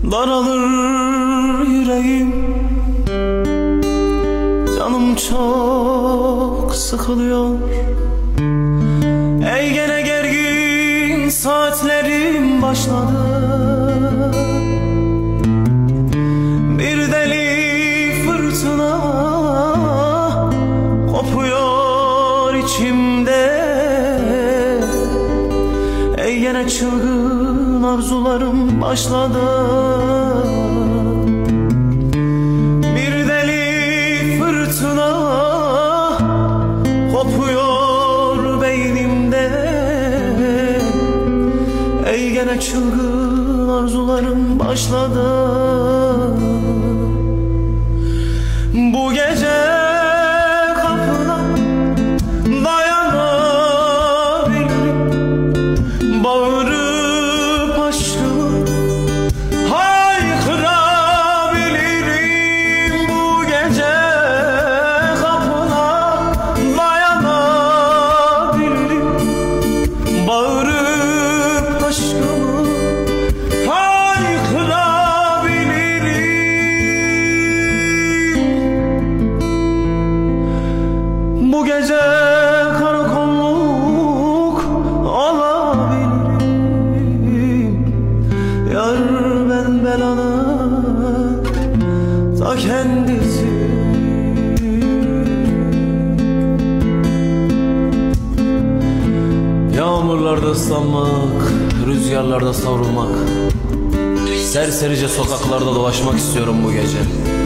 Daralır yüreğim, canım çok sıkılıyor. Ey gene gergin saatlerim başladı. Bir deli fırtına kopuyor içimde. Ey gene çılgın arzularım başladı. Bir deli fırtına kopuyor beynimde. Ey gene çılgın arzularım başladı. Bu gece kapına dayanabilirim. Bağırıp aşkımı haykırabilirim. Bu gece kapına dayanabilirim. Bağırıp aşkımı haykırabilirim. Bu gece karakolluk olabilirim. Yar ben belanın ta kendisi. Yağmurlarda ıslanmak, rüzgarlarda savrulmak, serserice sokaklarda dolaşmak istiyorum bu gece.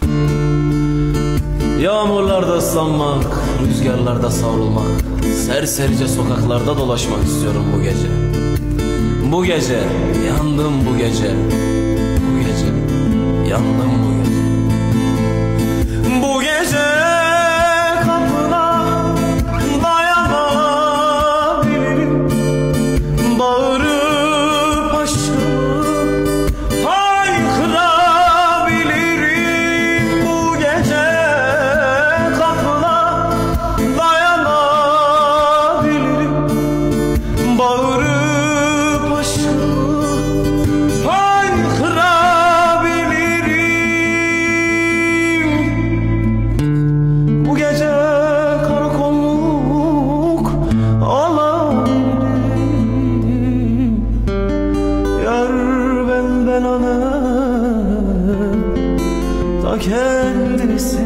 Yağmurlarda ıslanmak, rüzgarlarda savrulmak, serserice sokaklarda dolaşmak istiyorum bu gece. Bu gece yandım, bu gece. Bu gece yandım, bu gece. Bu gece kapına dayanabilirim. Bağırıp aşkımı haykırabilirim. Bu gece kapına dayanabilirim. Bağırıp aşkımı haykırabilirim. Bu gece karakolluk olabilirim. Yar ben belanın ta kendisi.